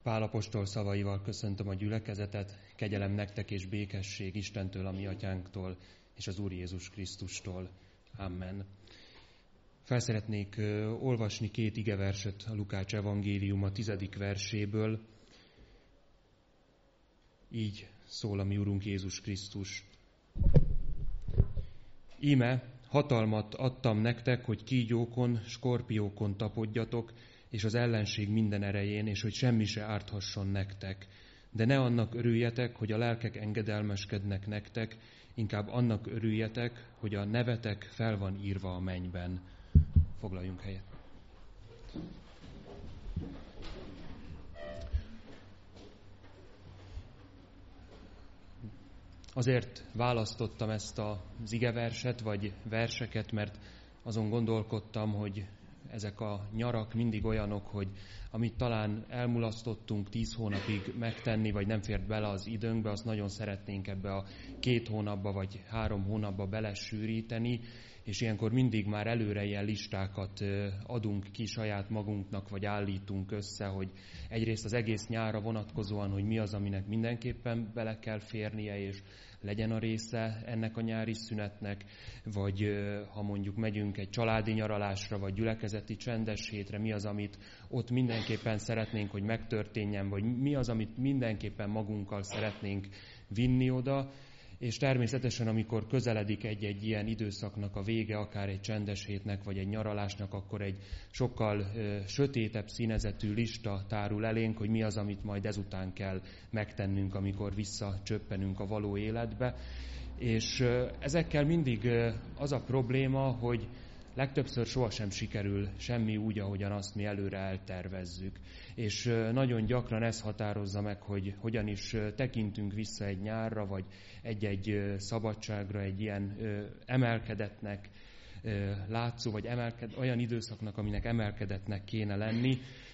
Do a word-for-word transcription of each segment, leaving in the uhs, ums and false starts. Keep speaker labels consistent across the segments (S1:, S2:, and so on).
S1: Pál apostol szavaival köszöntöm a gyülekezetet, kegyelem nektek és békesség Istentől, a mi atyánktól, és az Úr Jézus Krisztustól. Amen. Felszeretnék uh, olvasni két igeverset a Lukács evangélium a tizedik verséből. Így szól a mi Urunk Jézus Krisztus. Íme, hatalmat adtam nektek, hogy kígyókon, skorpiókon tapodjatok, és az ellenség minden erején, és hogy semmi se árthasson nektek. De ne annak örüljetek, hogy a lelkek engedelmeskednek nektek, inkább annak örüljetek, hogy a nevetek fel van írva a mennyben. Foglaljunk helyet. Azért választottam ezt az igeverset, vagy verseket, mert azon gondolkodtam, hogy ezek a nyarak mindig olyanok, hogy amit talán elmulasztottunk tíz hónapig megtenni, vagy nem fért bele az időnkbe, azt nagyon szeretnénk ebbe a két hónapba, vagy három hónapba belesűríteni, és ilyenkor mindig már előre ilyen listákat adunk ki saját magunknak, vagy állítunk össze, hogy egyrészt az egész nyárra vonatkozóan, hogy mi az, aminek mindenképpen bele kell férnie, és legyen a része ennek a nyári szünetnek, vagy ha mondjuk megyünk egy családi nyaralásra, vagy gyülekezeti csendes hétre, mi az, amit ott mindenképpen szeretnénk, hogy megtörténjen, vagy mi az, amit mindenképpen magunkkal szeretnénk vinni oda, és természetesen, amikor közeledik egy-egy ilyen időszaknak a vége, akár egy csendes hétnek, vagy egy nyaralásnak, akkor egy sokkal ö, sötétebb színezetű lista tárul elénk, hogy mi az, amit majd ezután kell megtennünk, amikor visszacsöppenünk a való életbe. És ö, ezekkel mindig ö, az a probléma, hogy legtöbbször sohasem sikerül semmi úgy, ahogyan azt mi előre eltervezzük. És nagyon gyakran ez határozza meg, hogy hogyan is tekintünk vissza egy nyárra, vagy egy-egy szabadságra, egy ilyen emelkedetnek látszó, vagy emelked, olyan időszaknak, aminek emelkedetnek kéne lenni.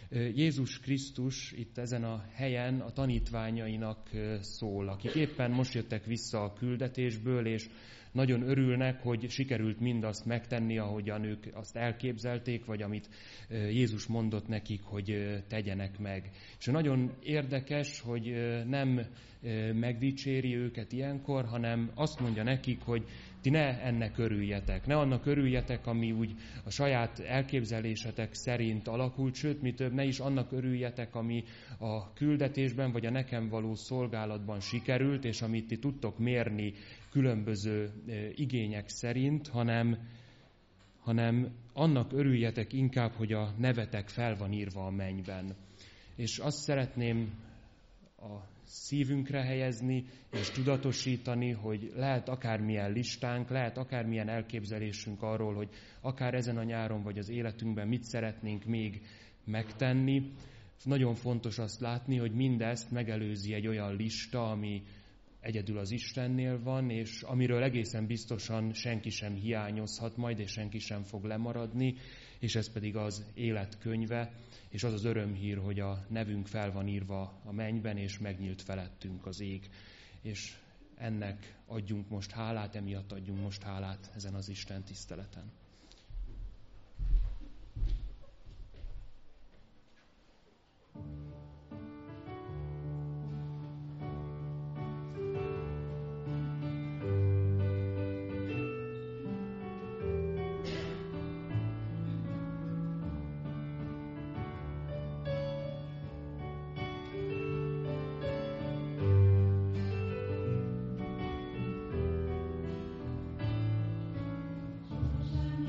S1: Jézus Krisztus itt ezen a helyen a tanítványainak szól, akik éppen most jöttek vissza a küldetésből, és nagyon örülnek, hogy sikerült mindazt megtenni, ahogyan ők azt elképzelték, vagy amit Jézus mondott nekik, hogy tegyenek meg. És nagyon érdekes, hogy nem megdicséri őket ilyenkor, hanem azt mondja nekik, hogy ti ne ennek örüljetek, ne annak örüljetek, ami úgy a saját elképzelésetek szerint alakult, sőt, mi több, ne is annak örüljetek, ami a küldetésben vagy a nekem való szolgálatban sikerült, és amit ti tudtok mérni különböző igények szerint, hanem, hanem annak örüljetek inkább, hogy a nevetek fel van írva a mennyben. És azt szeretném a szívünkre helyezni, és tudatosítani, hogy lehet akármilyen listánk, lehet akármilyen elképzelésünk arról, hogy akár ezen a nyáron, vagy az életünkben mit szeretnénk még megtenni. Nagyon fontos azt látni, hogy mindezt megelőzi egy olyan lista, ami egyedül az Istennél van, és amiről egészen biztosan senki sem hiányozhat majd, és senki sem fog lemaradni, és ez pedig az élet könyve, és az az örömhír, hogy a nevünk fel van írva a mennyben, és megnyílt felettünk az ég. És ennek adjunk most hálát, emiatt adjunk most hálát ezen az Isten tiszteleten.
S2: Thank you.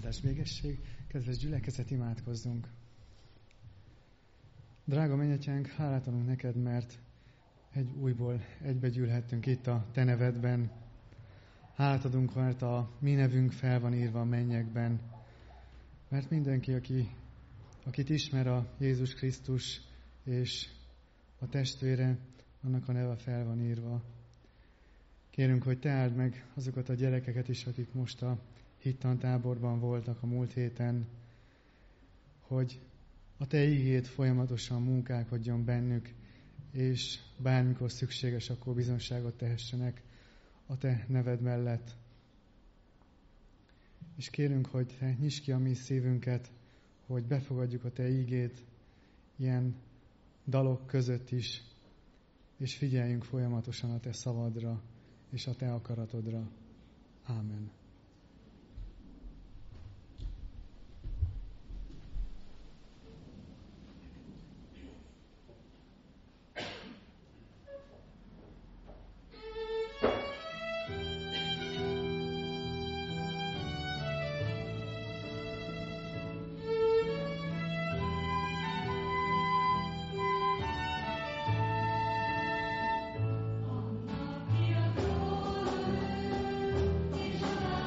S2: áldás végesség. Kedves gyülekezet, imádkozzunk! Drága mennyegyünk, hálát adunk neked, mert egy újból egybegyűlhettünk itt a te nevedben. Hálát adunk, mert a mi nevünk fel van írva a mennyekben. Mert mindenki, aki, akit ismer a Jézus Krisztus és a testvére, annak a neve fel van írva. Kérünk, hogy te áld meg azokat a gyerekeket is, akik most a hittantáborban voltak a múlt héten, hogy a te ígéd folyamatosan munkálkodjon bennük, és bármikor szükséges, akkor bizonságot tehessenek a te neved mellett. És kérünk, hogy te nyisd ki a mi szívünket, hogy befogadjuk a te ígéd ilyen dalok között is, és figyeljünk folyamatosan a te szavadra és a te akaratodra. Ámen.
S3: Annak ki a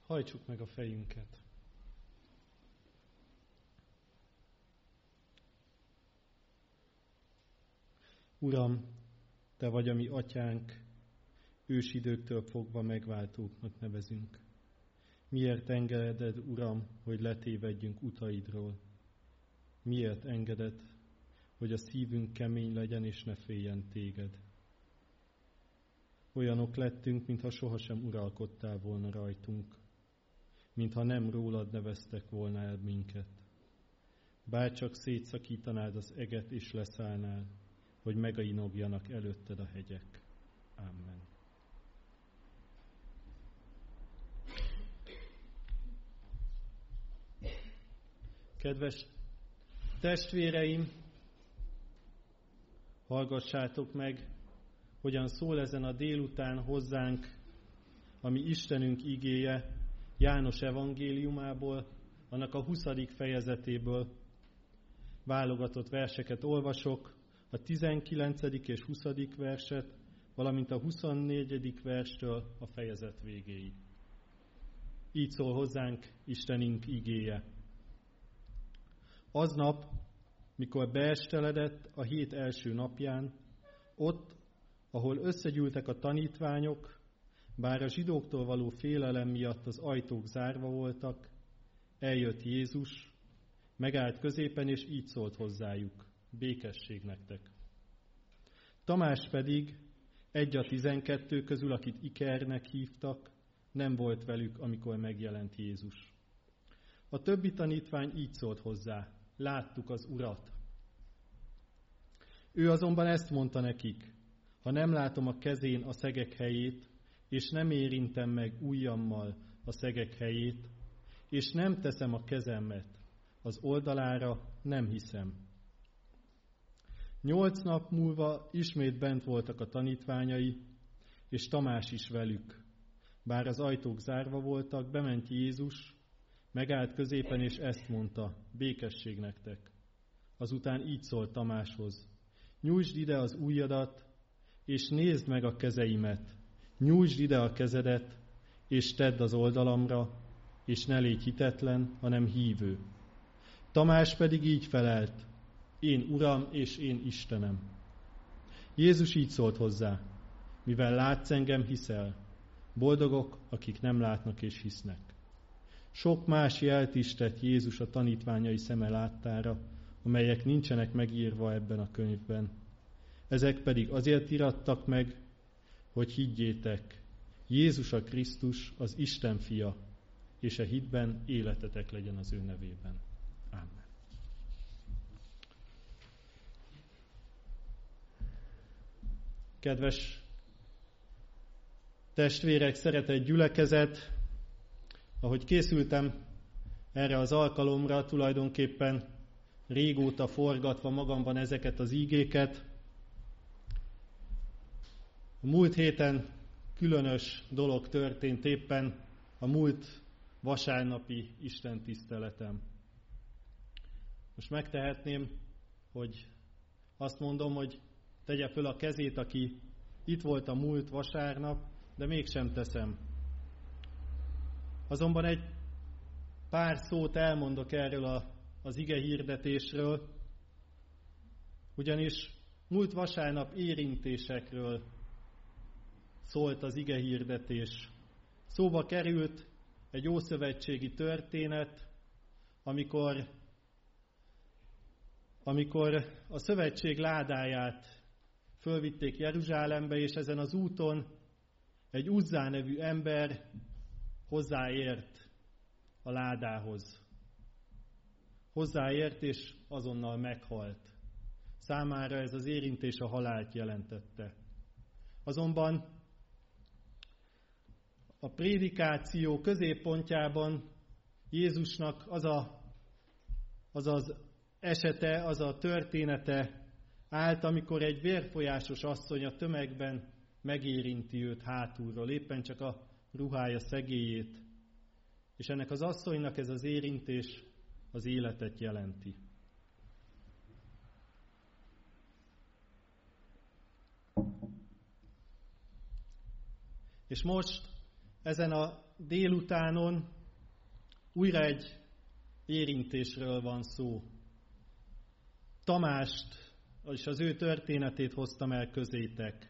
S3: Hajtsuk meg a fejünket. Uram, Te vagy a mi atyánk, ősidőktől fogva megváltóknak nevezünk. Miért engeded, Uram, hogy letévedjünk utaidról? Miért engeded, hogy a szívünk kemény legyen és ne féljen Téged? Olyanok lettünk, mintha sohasem uralkodtál volna rajtunk, mintha nem rólad neveztek volna el minket. Bárcsak szétszakítanád az eget és leszállnál, hogy megainogjanak előtted a hegyek. Amen. Kedves testvéreim, hallgassátok meg, hogyan szól ezen a délután hozzánk a mi Istenünk igéje János evangéliumából, annak a huszadik fejezetéből. Válogatott verseket olvasok, a tizenkilencedik és huszadik verset, valamint a huszonnegyedik verstől a fejezet végéig. Így szól hozzánk Istenünk igéje. Aznap, mikor beesteledett a hét első napján, ott, ahol összegyűltek a tanítványok, bár a zsidóktól való félelem miatt az ajtók zárva voltak, eljött Jézus, megállt középen, és így szólt hozzájuk: békesség nektek. Tamás pedig, egy a tizenkettő közül, akit Ikernek hívtak, nem volt velük, amikor megjelent Jézus. A többi tanítvány így szólt hozzá: láttuk az Urat. Ő azonban ezt mondta nekik: ha nem látom a kezén a szegek helyét, és nem érintem meg ujjammal a szegek helyét, és nem teszem a kezemet az oldalára, nem hiszem. Nyolc nap múlva ismét bent voltak a tanítványai, és Tamás is velük. Bár az ajtók zárva voltak, bement Jézus, megállt középen, és ezt mondta: békesség nektek. Azután így szólt Tamáshoz: nyújtsd ide az ujjadat, és nézd meg a kezeimet. Nyújtsd ide a kezedet, és tedd az oldalamra, és ne légy hitetlen, hanem hívő. Tamás pedig így felelt: én Uram és én Istenem. Jézus így szólt hozzá: mivel látsz engem, hiszel. Boldogok, akik nem látnak és hisznek. Sok más jelt is tett Jézus a tanítványai szeme láttára, amelyek nincsenek megírva ebben a könyvben. Ezek pedig azért irattak meg, hogy higgyétek, Jézus a Krisztus, az Isten fia, és a hitben életetek legyen az ő nevében. Amen. Kedves testvérek, szeretett gyülekezet, ahogy készültem erre az alkalomra, tulajdonképpen régóta forgatva magamban ezeket az ígéket, a múlt héten különös dolog történt éppen a múlt vasárnapi istentiszteletem. Most megtehetném, hogy azt mondom, hogy tegye föl a kezét, aki itt volt a múlt vasárnap, de mégsem teszem. Azonban egy pár szót elmondok erről a, az ige hirdetésről, ugyanis múlt vasárnap érintésekről szólt az ige hirdetés. Szóba került egy ószövetségi történet, amikor, amikor a szövetség ládáját fölvitték Jeruzsálembe, és ezen az úton egy Uzzá nevű ember hozzáért a ládához. Hozzáért, és azonnal meghalt. Számára ez az érintés a halált jelentette. Azonban a prédikáció középpontjában Jézusnak az, a, az az esete, az a története állt, amikor egy vérfolyásos asszony a tömegben megérinti őt hátulról, éppen csak a ruhája szegélyét. És ennek az asszonynak ez az érintés az életet jelenti. És most ezen a délutánon újra egy érintésről van szó. Tamást és az ő történetét hoztam el közétek.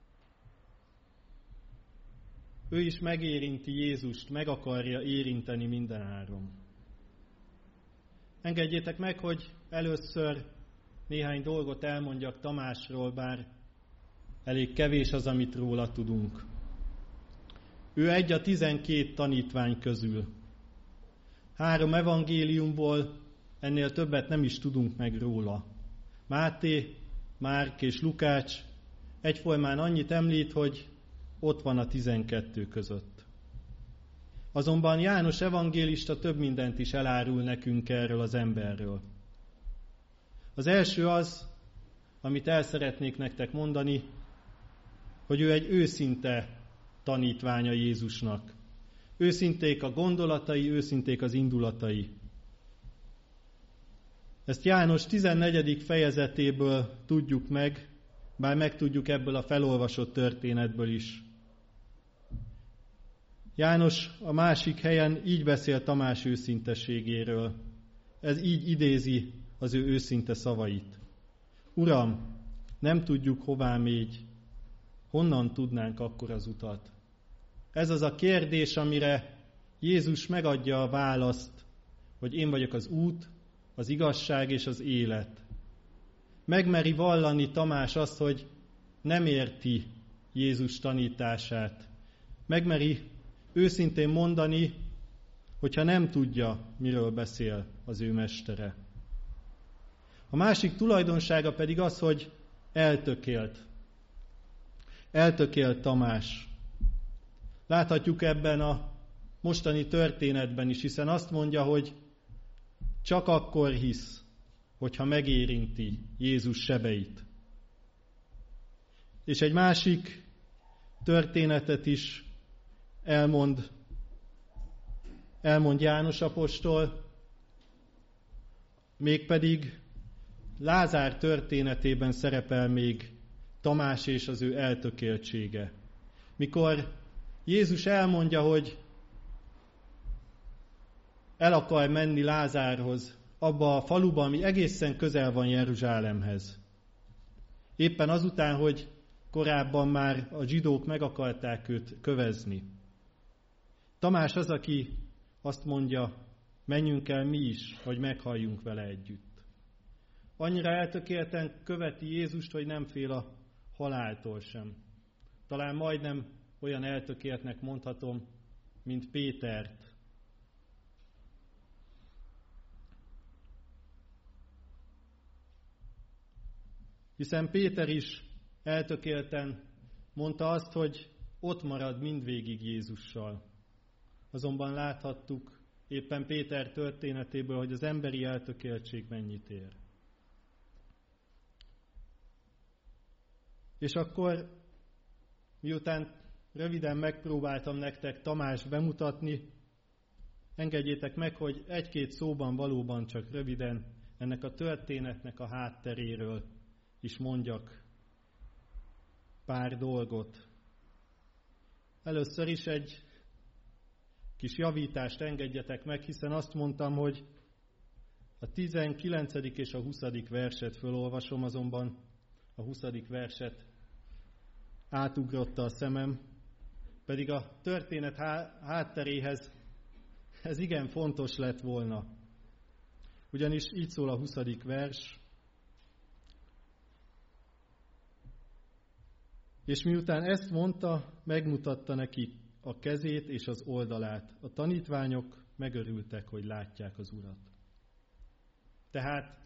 S3: Ő is megérinti Jézust, meg akarja érinteni mindenáron. Engedjétek meg, hogy először néhány dolgot elmondjak Tamásról, bár elég kevés az, amit róla tudunk. Ő egy a tizenkét tanítvány közül. Három evangéliumból ennél többet nem is tudunk meg róla. Máté, Márk és Lukács egyformán annyit említ, hogy ott van a tizenkettő között. Azonban János evangélista több mindent is elárul nekünk erről az emberről. Az első az, amit el szeretnék nektek mondani, hogy ő egy őszinte tanítványa Jézusnak. Őszinték a gondolatai, őszinték az indulatai. Ezt János tizennegyedik fejezetéből tudjuk meg, bár megtudjuk ebből a felolvasott történetből is. János a másik helyen így beszél Tamás őszinteségéről. Ez így idézi az ő őszinte szavait. Uram, nem tudjuk, hová mégy. Honnan tudnánk akkor az utat? Ez az a kérdés, amire Jézus megadja a választ, hogy én vagyok az út, az igazság és az élet. Megmeri vallani Tamás azt, hogy nem érti Jézus tanítását. Megmeri őszintén mondani, hogyha nem tudja, miről beszél az ő mestere. A másik tulajdonsága pedig az, hogy eltökélt. Eltökélt Tamás. Láthatjuk ebben a mostani történetben is, hiszen azt mondja, hogy csak akkor hisz, hogyha megérinti Jézus sebeit. És egy másik történetet is elmond, elmond János apostol, mégpedig Lázár történetében szerepel még Tamás és az ő eltökéltsége. Mikor Jézus elmondja, hogy el akar menni Lázárhoz, abba a faluba, ami egészen közel van Jeruzsálemhez. Éppen azután, hogy korábban már a zsidók meg akarták őt kövezni. Tamás az, aki azt mondja, menjünk el mi is, hogy meghalljunk vele együtt. Annyira eltökélten követi Jézust, hogy nem fél a haláltól sem. Talán majdnem olyan eltökéltnek mondhatom, mint Pétert. Hiszen Péter is eltökélten mondta azt, hogy ott marad mindvégig Jézussal. Azonban láthattuk éppen Péter történetéből, hogy az emberi eltökéltség mennyit ér. És akkor, miután röviden megpróbáltam nektek Tamást bemutatni, engedjétek meg, hogy egy-két szóban valóban csak röviden ennek a történetnek a hátteréről is mondjak pár dolgot. Először is egy kis javítást engedjetek meg, hiszen azt mondtam, hogy a tizenkilencedik és a huszadik verset fölolvasom, azonban a huszadik verset átugrotta a szemem, pedig a történet hátteréhez ez igen fontos lett volna. Ugyanis így szól a huszadik vers. És miután ezt mondta, megmutatta neki a kezét és az oldalát. A tanítványok megörültek, hogy látják az Urat. Tehát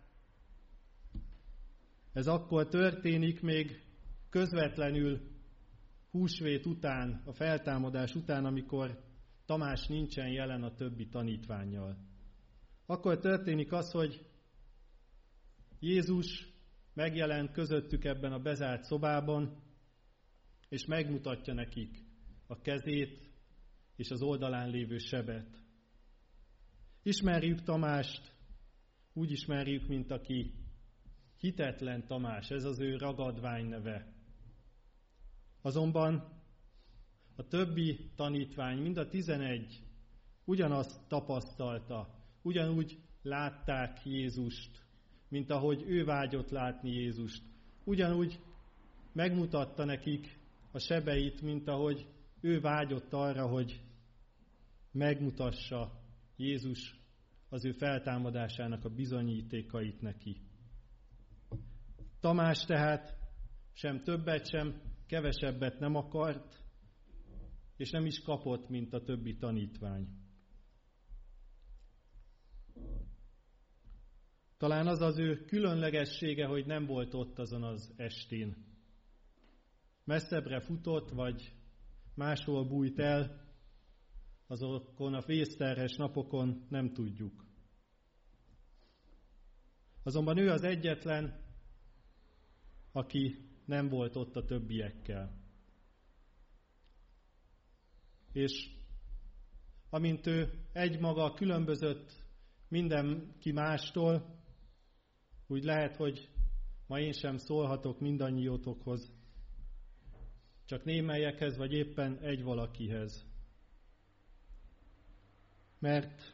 S3: ez akkor történik még közvetlenül húsvét után, a feltámadás után, amikor Tamás nincsen jelen a többi tanítvánnyal. Akkor történik az, hogy Jézus megjelent közöttük ebben a bezárt szobában, és megmutatja nekik a kezét és az oldalán lévő sebet. Ismerjük Tamást, úgy ismerjük, mint aki hitetlen Tamás, ez az ő ragadvány neve. Azonban a többi tanítvány, mind a tizenegy ugyanazt tapasztalta, ugyanúgy látták Jézust, mint ahogy ő vágyott látni Jézust. Ugyanúgy megmutatta nekik a sebeit, mint ahogy ő vágyott arra, hogy megmutassa Jézus az ő feltámadásának a bizonyítékait neki. Tamás tehát sem többet, sem kevesebbet nem akart, és nem is kapott, mint a többi tanítvány. Talán az az ő különlegessége, hogy nem volt ott azon az estén. Messzebbre futott, vagy máshol bújt el, azokon a vészterhes napokon nem tudjuk. Azonban ő az egyetlen, aki nem volt ott a többiekkel. És amint ő egymaga különbözött mindenki mástól, úgy lehet, hogy ma én sem szólhatok mindannyiótokhoz, csak némelyekhez, vagy éppen egy valakihez. Mert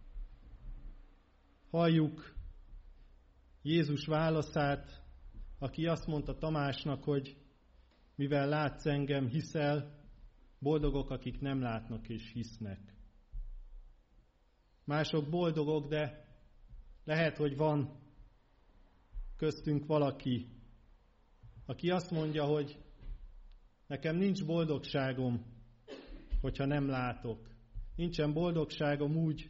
S3: halljuk Jézus válaszát, aki azt mondta Tamásnak, hogy mivel látsz engem, hiszel, boldogok, akik nem látnak és hisznek. Mások boldogok, de lehet, hogy van köztünk valaki, aki azt mondja, hogy nekem nincs boldogságom, hogyha nem látok. Nincsen boldogságom úgy,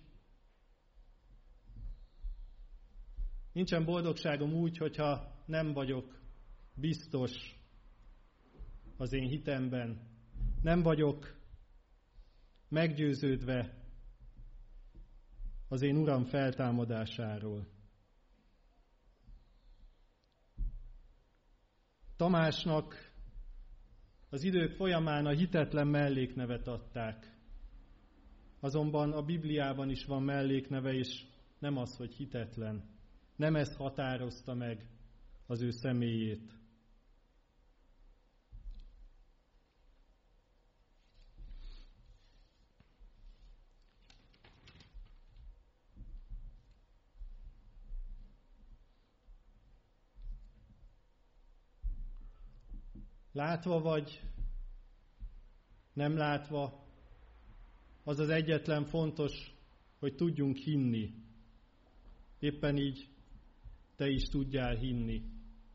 S3: nincsen boldogságom úgy, hogyha nem vagyok biztos az én hitemben. Nem vagyok meggyőződve az én Uram feltámadásáról. Tamásnak az idők folyamán a hitetlen melléknevet adták. Azonban a Bibliában is van mellékneve, és nem az, hogy hitetlen. Nem ez határozta meg az ő személyét. Látva vagy nem látva, az az egyetlen fontos, hogy tudjunk hinni. Éppen így te is tudjál hinni.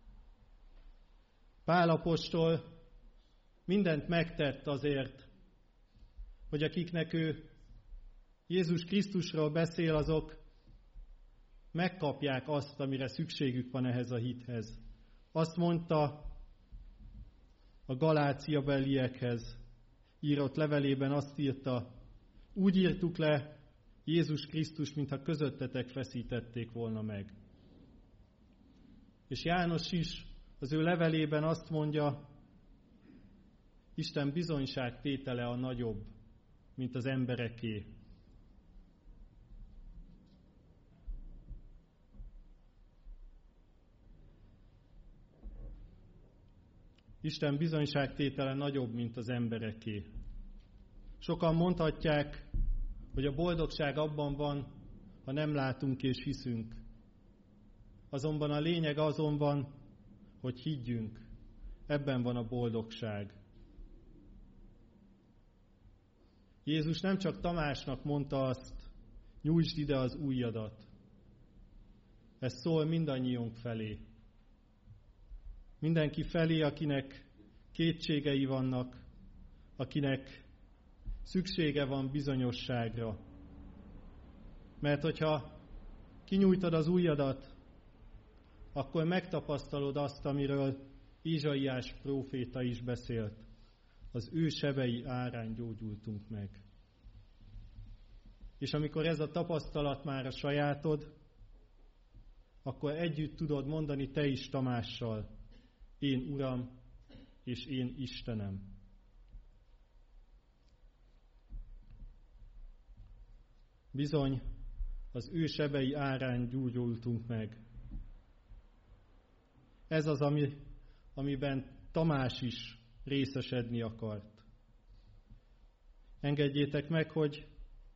S3: Pál apostol mindent megtett azért, hogy akiknek ő Jézus Krisztusról beszél, azok megkapják azt, amire szükségük van ehhez a hithez. Azt mondta a Galácia beliekhez írott levelében, azt írta, úgy írtuk le Jézus Krisztus, mintha közöttetek feszítették volna meg. És János is az ő levelében azt mondja, Isten bizonyságtétele a nagyobb, mint az embereké. Isten bizonyságtétele nagyobb, mint az embereké. Sokan mondhatják, hogy a boldogság abban van, ha nem látunk és hiszünk. Azonban a lényeg azon van, hogy higgyünk. Ebben van a boldogság. Jézus nem csak Tamásnak mondta azt, nyújtsd ide az ujjadat. Ez szól mindannyiunk felé. Mindenki felé, akinek kétségei vannak, akinek szüksége van bizonyosságra. Mert hogyha kinyújtad az ujjadat, akkor megtapasztalod azt, amiről Ézsaiás próféta is beszélt. Az ő sebei árán gyógyultunk meg. És amikor ez a tapasztalat már a sajátod, akkor együtt tudod mondani te is Tamással, én Uram, és én Istenem. Bizony, az ő sebei árán gyógyultunk meg. Ez az, ami, amiben Tamás is részesedni akart. Engedjétek meg, hogy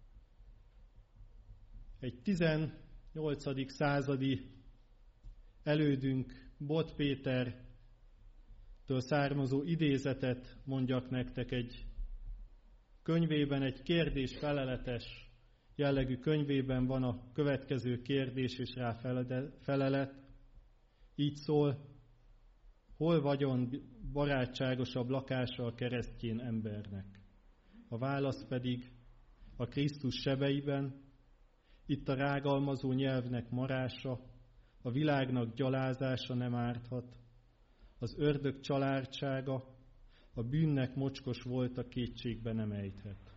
S3: egy tizennyolcadik századi elődünk Bot Pétertől származó idézetet mondjak nektek. Egy könyvében, egy kérdés-feleletes jellegű könyvében van a következő kérdés és rá felelet. Így szól: hol vagyon barátságosabb lakása a keresztjén embernek? A válasz pedig: a Krisztus sebeiben. Itt a rágalmazó nyelvnek marása, a világnak gyalázása nem árthat, az ördög családsága, a bűnnek mocskos volt, a kétségbe nem ejthet.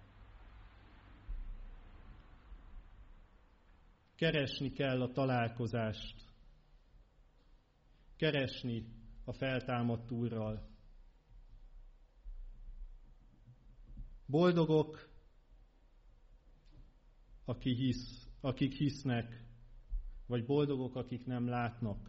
S3: Keresni kell a találkozást, keresni a feltámadt Úrral. Boldogok, aki hisz, akik hisznek, vagy boldogok, akik nem látnak.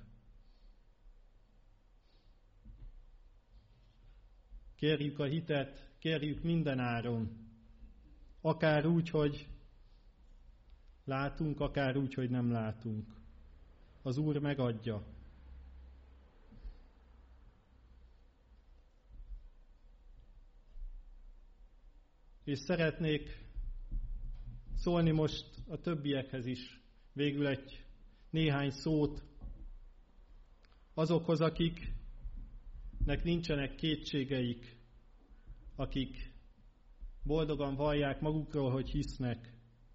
S3: Kérjük a hitet, kérjük minden áron, akár úgy, hogy látunk, akár úgy, hogy nem látunk. Az Úr megadja. És szeretnék szólni most a többiekhez is, végül egy néhány szót azokhoz, akiknek nincsenek kétségeik, akik boldogan vallják magukról, hogy hisznek,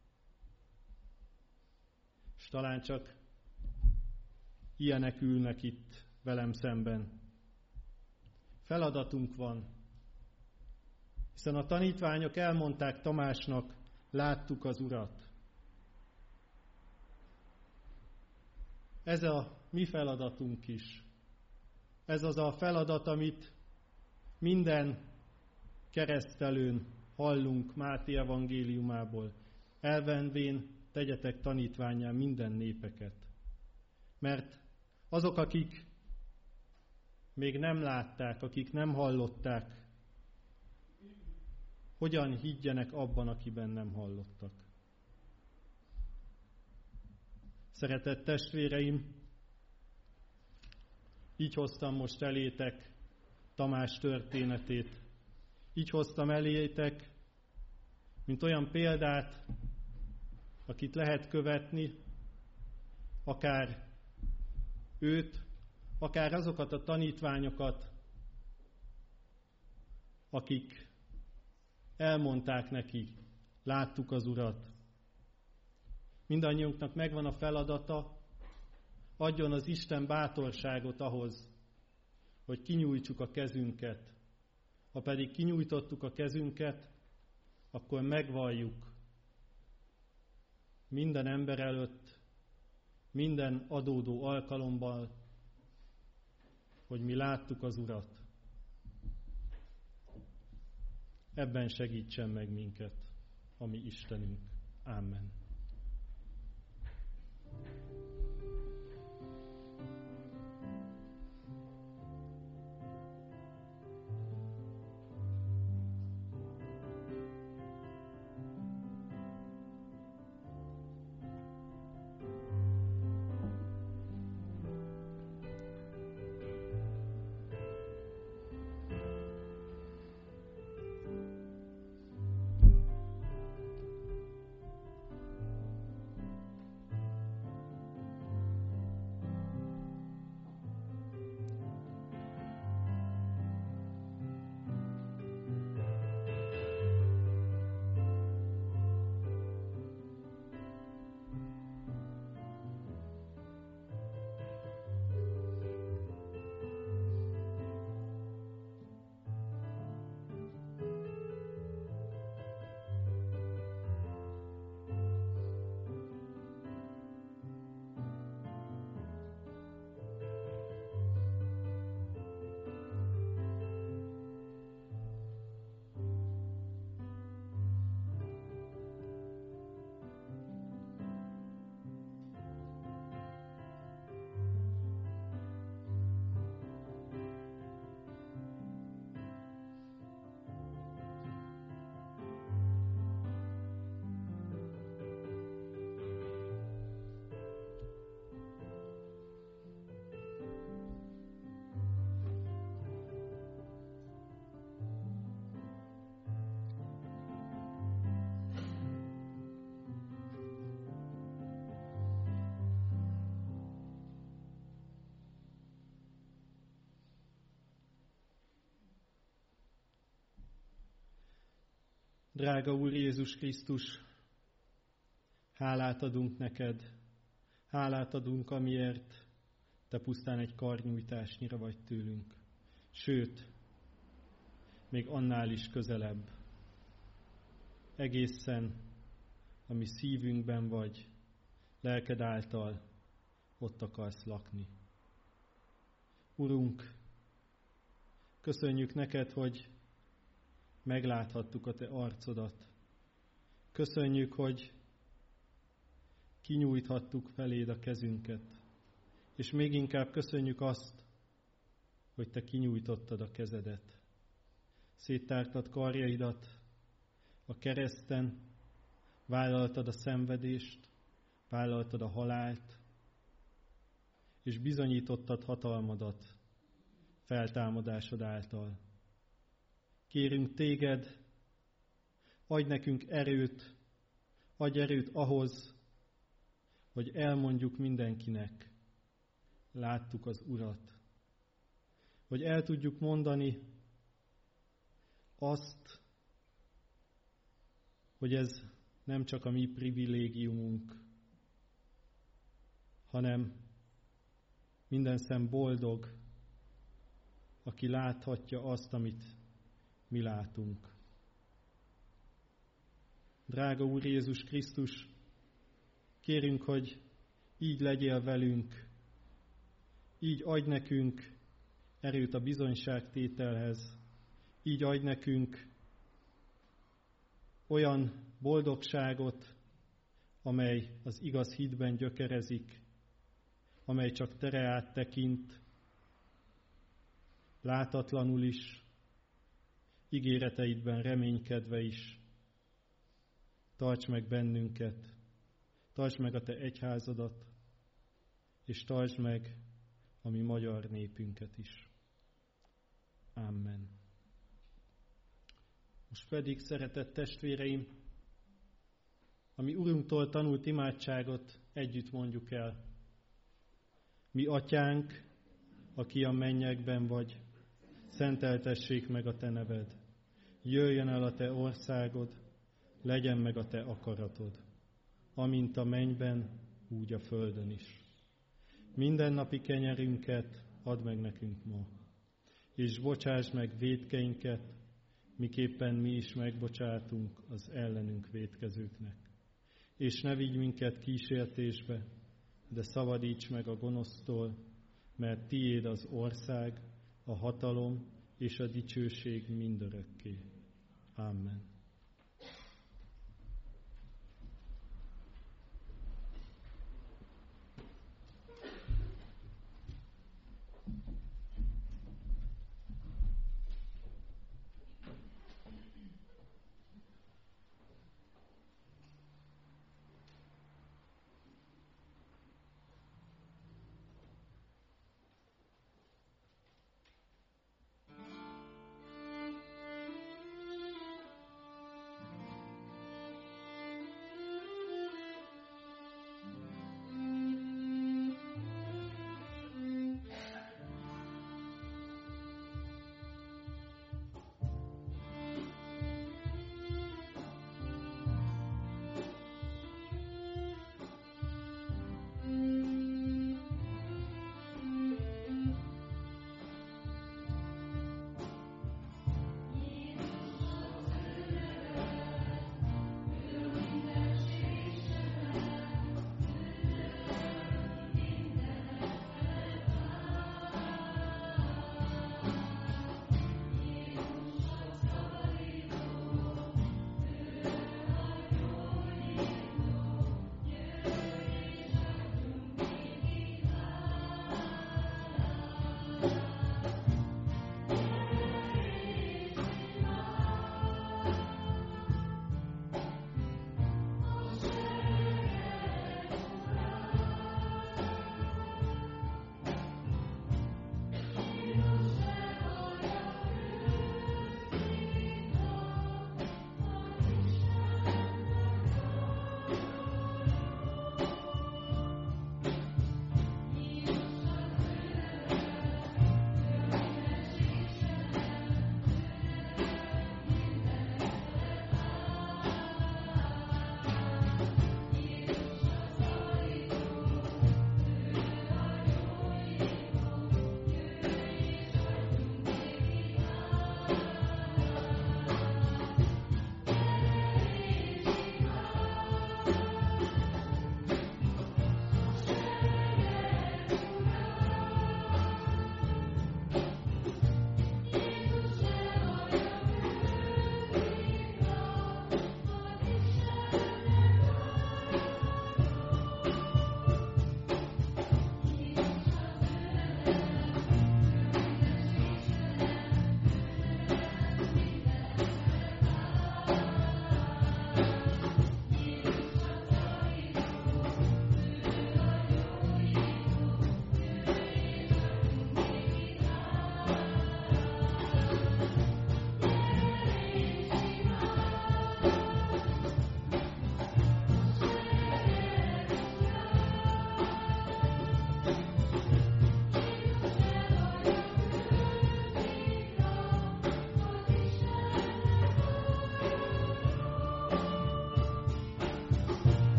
S3: és talán csak ilyenek ülnek itt velem szemben. Feladatunk van, hiszen a tanítványok elmondták Tamásnak: láttuk az Urat. Ez a mi feladatunk is. Ez az a feladat, amit minden keresztelőn hallunk Máté evangéliumából. Elvenvén tegyetek tanítvánnyá minden népeket. Mert azok, akik még nem látták, akik nem hallották, hogyan higgyenek abban, akiben nem hallottak. Szeretett testvéreim, így hoztam most elétek Tamás történetét. Így hoztam elétek, mint olyan példát, akit lehet követni, akár őt, akár azokat a tanítványokat, akik elmondták neki: láttuk az Urat. Mindannyiunknak megvan a feladata, adjon az Isten bátorságot ahhoz, hogy kinyújtsuk a kezünket. Ha pedig kinyújtottuk a kezünket, akkor megvalljuk minden ember előtt, minden adódó alkalommal, hogy mi láttuk az Urat. Ebben segítsen meg minket a mi Istenünk. Amen. Drága Úr Jézus Krisztus, hálát adunk neked, hálát adunk, amiért te pusztán egy karnyújtásnyira vagy tőlünk. Sőt, még annál is közelebb. Egészen a mi szívünkben vagy, lelked által ott akarsz lakni. Urunk, köszönjük neked, hogy megláthattuk a te arcodat. Köszönjük, hogy kinyújthattuk feléd a kezünket. És még inkább köszönjük azt, hogy te kinyújtottad a kezedet. Széttártad karjaidat a kereszten, vállaltad a szenvedést, vállaltad a halált, és bizonyítottad hatalmadat feltámadásod által. Kérünk téged, adj nekünk erőt, adj erőt ahhoz, hogy elmondjuk mindenkinek, láttuk az Urat. Hogy el tudjuk mondani azt, hogy ez nem csak a mi privilégiumunk, hanem minden szem boldog, aki láthatja azt, amit mi látunk. Drága Úr Jézus Krisztus, kérünk, hogy így legyél velünk, így adj nekünk erőt a bizonyságtételhez, így adj nekünk olyan boldogságot, amely az igaz hitben gyökerezik, amely csak tere áttekint, látatlanul is, ígéreteidben reménykedve is. Tarts meg bennünket, tartsd meg a te egyházadat, és tartsd meg a mi magyar népünket is. Amen. Most pedig, szeretett testvéreim, a mi Urunktól tanult imádságot együtt mondjuk el. Mi Atyánk, aki a mennyekben vagy, szenteltessék meg a te neved. Jöjjön el a te országod, legyen meg a te akaratod, amint a mennyben, úgy a földön is. Mindennapi kenyerünket add meg nekünk ma, és bocsáss meg vétkeinket, miképpen mi is megbocsátunk az ellenünk vétkezőknek. És ne vigy minket kísértésbe, de szabadíts meg a gonosztól, mert tiéd az ország, a hatalom és a dicsőség mindörökké. Amen.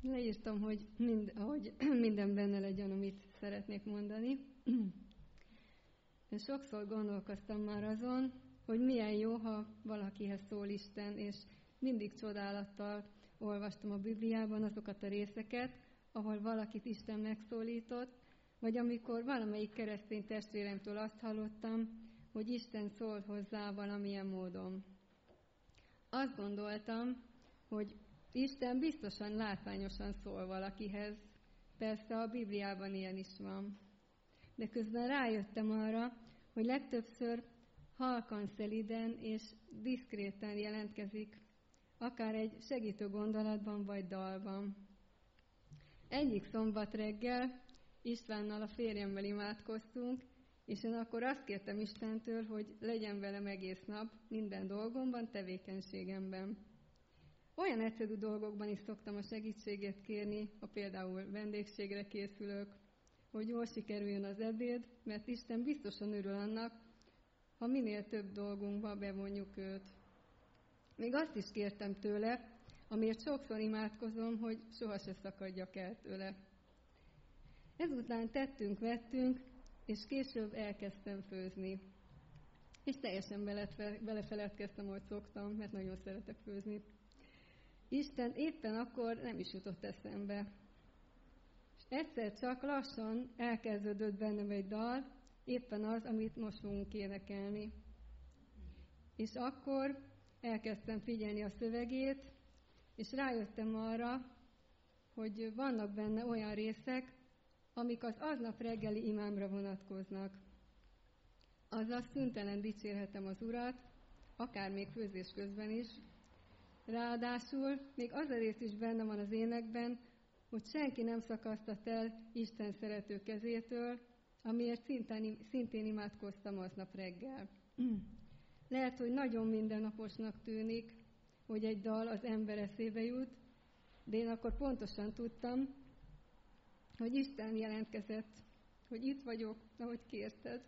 S4: leírtam, hogy, mind, hogy minden benne legyen, amit szeretnék mondani. Én sokszor gondolkoztam már azon, hogy milyen jó, ha valakihez szól Isten, és mindig csodálattal olvastam a Bibliában azokat a részeket, ahol valakit Isten megszólított, vagy amikor valamelyik keresztény testvéremtől azt hallottam, hogy Isten szól hozzá valamilyen módon. Azt gondoltam, hogy Isten biztosan látványosan szól valakihez. Persze a Bibliában ilyen is van. De közben rájöttem arra, hogy legtöbbször halkan, szeliden és diszkréten jelentkezik, akár egy segítő gondolatban vagy dalban. Egyik szombat reggel Istvánnal, a férjemmel imádkoztunk, és én akkor azt kértem Istentől, hogy legyen velem egész nap, minden dolgomban, tevékenységemben. Olyan egyszerű dolgokban is szoktam a segítséget kérni, ha például vendégségre készülök, hogy jól sikerüljön az ebéd, mert Isten biztosan örül annak, ha minél több dolgunkba bevonjuk őt. Még azt is kértem tőle, amiért sokszor imádkozom, hogy sohasem szakadjak el tőle. Ezután tettünk-vettünk, és később elkezdtem főzni. És teljesen belefeledkeztem, ahogy szoktam, mert nagyon szeretek főzni. Isten éppen akkor nem is jutott eszembe. És egyszer csak lassan elkezdődött bennem egy dal, éppen az, amit most fogunk énekelni. És akkor elkezdtem figyelni a szövegét, és rájöttem arra, hogy vannak benne olyan részek, amik az aznap reggeli imámra vonatkoznak. Azaz szüntelen dicsérhetem az Urat, akár még főzés közben is. Ráadásul még az a rész is benne van az énekben, hogy senki nem szakasztat el Isten szerető kezétől, amiért szintén, szintén imádkoztam aznap reggel. Lehet, hogy nagyon mindennaposnak tűnik, hogy egy dal az ember eszébe jut, de én akkor pontosan tudtam, hogy Isten jelentkezett, hogy itt vagyok, ahogy kérted.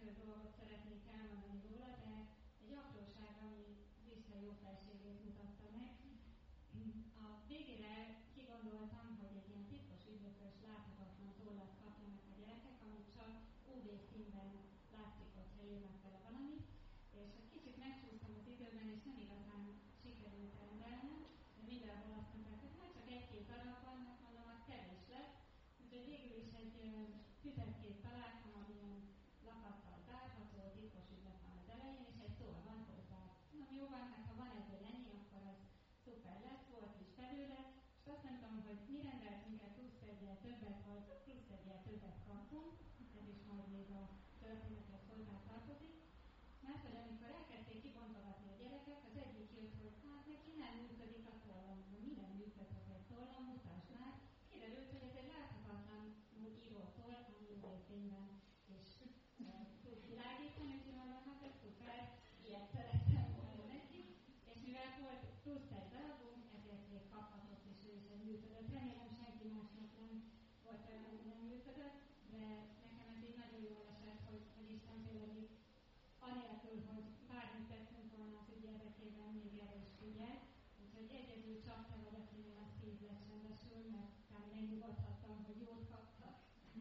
S5: több dolgot szeretnék elmondani róla, de egy apróság, ami Isten jófelségét mutatta meg. A végére kigondoltam, hogy egy ilyen titkos ügynökös láthatatlan tollat kapjanak a gyerekek, amit csak ú vé színben látszik, hogyha írnak vele valamit, és egy kicsit megcsúsztam az időben, és nem igazán sikerült rendelnem, de mindenhol azt mondták, hogy hát csak egy-két darab vannak, mondom, az kevés lett. Úgyhogy végül is egy füzetkét találtam, amilyen lapattal zárható, titkos ügynök van az elején, és egy toll van hozzá. Mondom, jó van, hát ha van ebből ennyi, akkor az szuper lesz, volt is belőle, és azt mondtam, hogy mi rendeltünk el plusz egyel többet, vagy plusz egyel többet kaptunk, ez is majd még a történethez hozzá tartozik, mert hogy amikor elkezdték kibontogatni a gyerekek, az egyik jött, hogy hát neki nem működik a tollam, mi nem működhet egy tollam, mutasd már. Kiderült, hogy ez egy láthatatlan írótoll, ami üvegfényben és e, tud világítani, úgyhogy mondom, hát ez szuper, ilyet szerettem volna neki, és mivel volt plusz egy darabunk, ezért még kaphatott, és ő is egy működött. Remélem senki másnak nem volt olyan, hogy nem működött, de nekem ez így nagyon jól esett, hogy, hogy Isten tényleg itt anélkül, hogy bármit tettünk volna az ügy érdekében, még erre is figyel. Úgyhogy egyedül csak te vagy, akinél a szív lecsendesül, mert kár megnyugodhattam, hogy jót kaptak.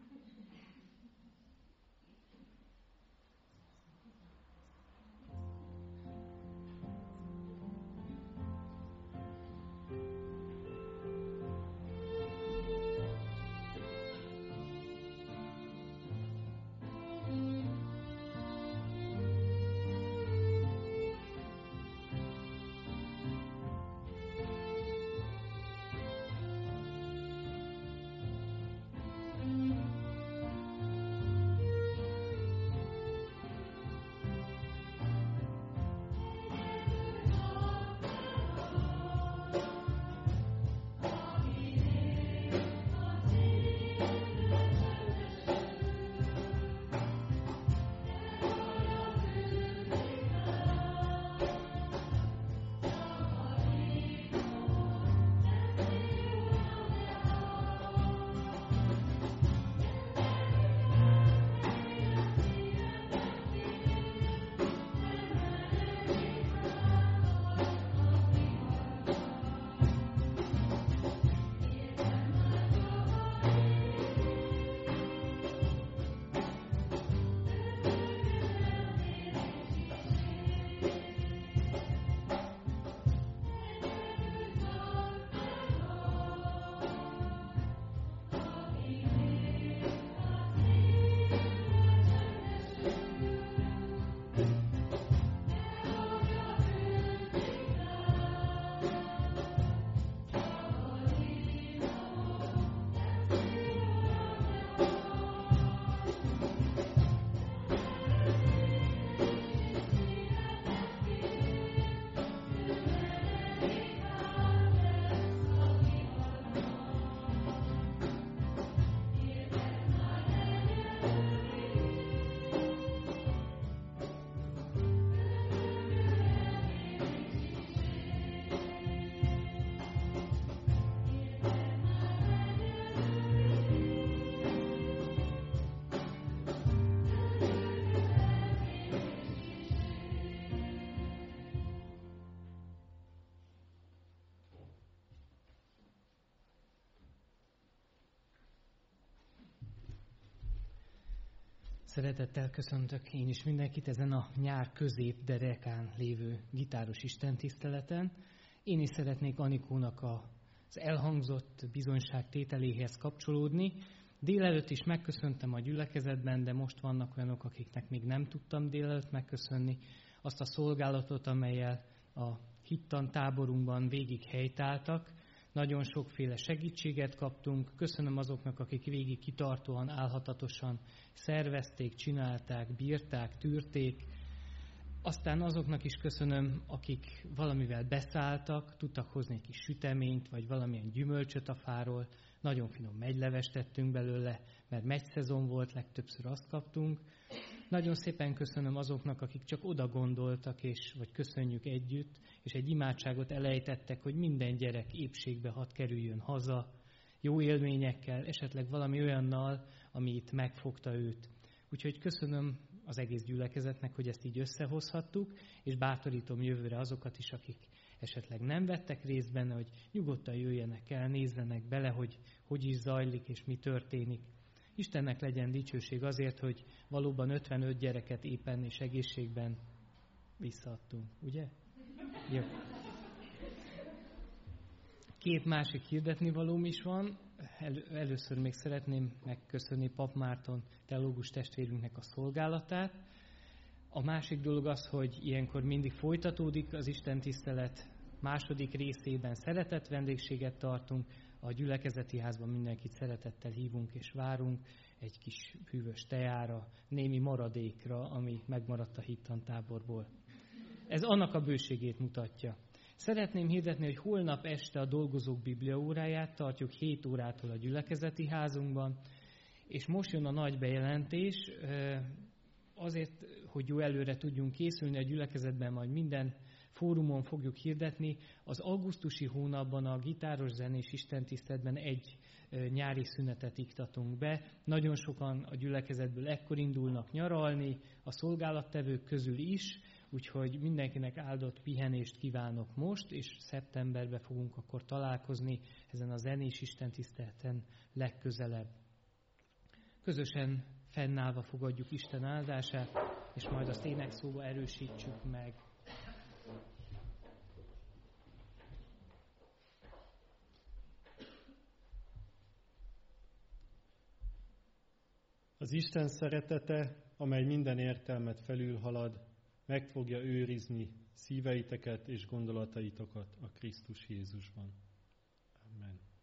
S6: Szeretettel köszöntök én is mindenkit ezen a nyár közép derekán lévő gitáros istentiszteleten. Én is szeretnék Anikónak az elhangzott bizonyságtételéhez kapcsolódni. Délelőtt is megköszöntem a gyülekezetben, de most vannak olyanok, akiknek még nem tudtam délelőtt megköszönni azt a szolgálatot, amellyel a hittan táborunkban végig helytáltak. Nagyon sokféle segítséget kaptunk. Köszönöm azoknak, akik végig kitartóan, álhatatosan szervezték, csinálták, bírták, tűrték. Aztán azoknak is köszönöm, akik valamivel beszálltak, tudtak hozni egy kis süteményt, vagy valamilyen gyümölcsöt a fáról. Nagyon finom megylevest tettünk belőle, mert megyszezon volt, legtöbbször azt kaptunk. Nagyon szépen köszönöm azoknak, akik csak oda gondoltak, és, vagy köszönjük együtt, és egy imádságot elejtettek, hogy minden gyerek épségbe hadd kerüljön haza, jó élményekkel, esetleg valami olyannal, ami itt megfogta őt. Úgyhogy köszönöm az egész gyülekezetnek, hogy ezt így összehozhattuk, és bátorítom jövőre azokat is, akik esetleg nem vettek részt benne, hogy nyugodtan jöjjenek el, nézzenek bele, hogy hogy is zajlik és mi történik. Istennek legyen dicsőség azért, hogy valóban ötvenöt gyereket éppen és egészségben visszaadtunk, ugye? Jó. Két másik hirdetnivalóm is van. El, először még szeretném megköszönni Pap Márton teológus testvérünknek a szolgálatát. A másik dolog az, hogy ilyenkor mindig folytatódik az istentisztelet második részében szeretett vendégséget tartunk, a gyülekezeti házban mindenkit szeretettel hívunk és várunk egy kis hűvös teára, némi maradékra, ami megmaradt a hittantáborból. Ez annak a bőségét mutatja. Szeretném hirdetni, hogy holnap este a dolgozók bibliaóráját tartjuk hét órától a gyülekezeti házunkban, és most jön a nagy bejelentés, azért, hogy jó előre tudjunk készülni a gyülekezetben, majd minden fórumon fogjuk hirdetni. Az augusztusi hónapban a gitáros zenés istentiszteletben egy nyári szünetet iktatunk be. Nagyon sokan a gyülekezetből ekkor indulnak nyaralni, a szolgálattevők közül is, úgyhogy mindenkinek áldott pihenést kívánok most, és szeptemberben fogunk akkor találkozni ezen a zenés istentiszteleten legközelebb. Közösen fennállva fogadjuk Isten áldását, és majd azt énekszóba erősítsük meg.
S3: Az Isten szeretete, amely minden értelmet felülhalad, meg fogja őrizni szíveiteket és gondolataitokat a Krisztus Jézusban. Amen.